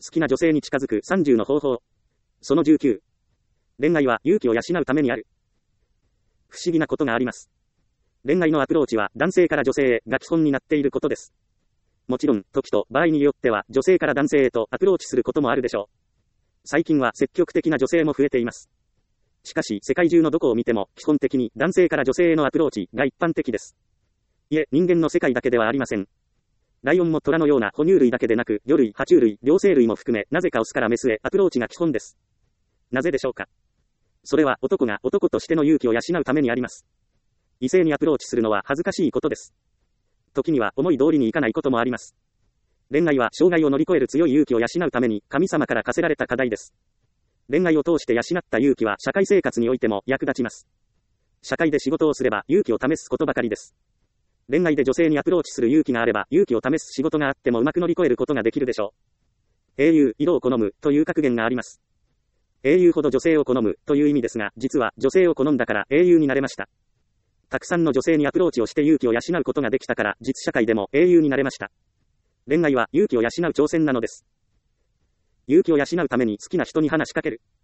好きな女性に近づく30の方法。その19。恋愛は勇気を養うためにある。不思議なことがあります。恋愛のアプローチは男性から女性へが基本になっていることです。もちろん、時と場合によっては女性から男性へとアプローチすることもあるでしょう。最近は積極的な女性も増えています。しかし、世界中のどこを見ても、基本的に男性から女性へのアプローチが一般的です。いえ、人間の世界だけではありません。ライオンも虎のような哺乳類だけでなく、魚類、爬虫類、両生類も含め、なぜかオスからメスへアプローチが基本です。なぜでしょうか。それは男が男としての勇気を養うためにあります。異性にアプローチするのは恥ずかしいことです。時には思い通りにいかないこともあります。恋愛は障害を乗り越える強い勇気を養うために神様から課せられた課題です。恋愛を通して養った勇気は社会生活においても役立ちます。社会で仕事をすれば勇気を試すことばかりです。恋愛で女性にアプローチする勇気があれば勇気を試す仕事があってもうまく乗り越えることができるでしょう。英雄、色を好むという格言があります。英雄ほど女性を好むという意味ですが、実は女性を好んだから英雄になれました。たくさんの女性にアプローチをして勇気を養うことができたから実社会でも英雄になれました。恋愛は勇気を養う挑戦なのです。勇気を養うために好きな人に話しかける。